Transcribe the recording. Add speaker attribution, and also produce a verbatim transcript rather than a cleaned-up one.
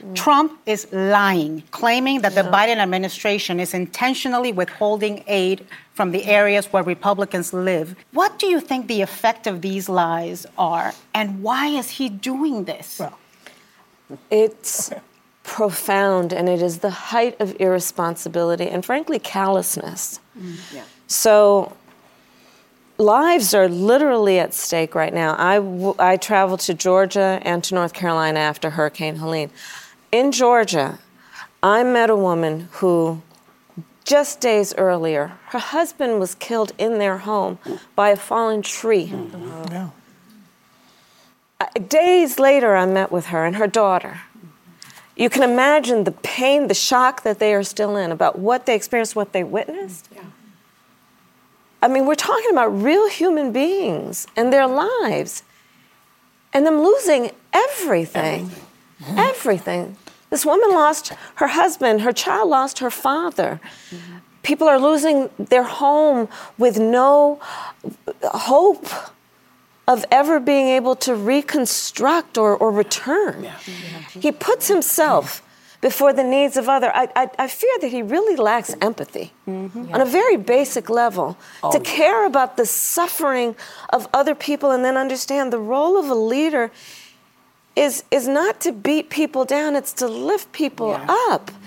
Speaker 1: Trump is lying, claiming that the Biden administration is intentionally withholding aid from the areas where Republicans live. What do you think the effect of these lies are, and why is he doing this?
Speaker 2: Well, it's profound, and it is the height of irresponsibility and, frankly, callousness. Mm, yeah. So lives are literally at stake right now. I, w- I traveled to Georgia and to North Carolina after Hurricane Helene. In Georgia, I met a woman who, just days earlier, her husband was killed in their home by a fallen tree. Mm-hmm. Yeah. Uh, days later, I met with her and her daughter. You can imagine the pain, the shock that they are still in about what they experienced, what they witnessed. Yeah. I mean, we're talking about real human beings and their lives, and them losing everything. Everything. Mm-hmm. Everything. This woman lost her husband, her child lost her father. Mm-hmm. People are losing their home with no hope of ever being able to reconstruct or, or return. Yeah. Mm-hmm. He puts himself before the needs of others. I, I, I fear that he really lacks empathy mm-hmm. yeah. on a very basic level oh, to yeah. care about the suffering of other people and then understand the role of a leader is is not to beat people down, it's to lift people yeah. up.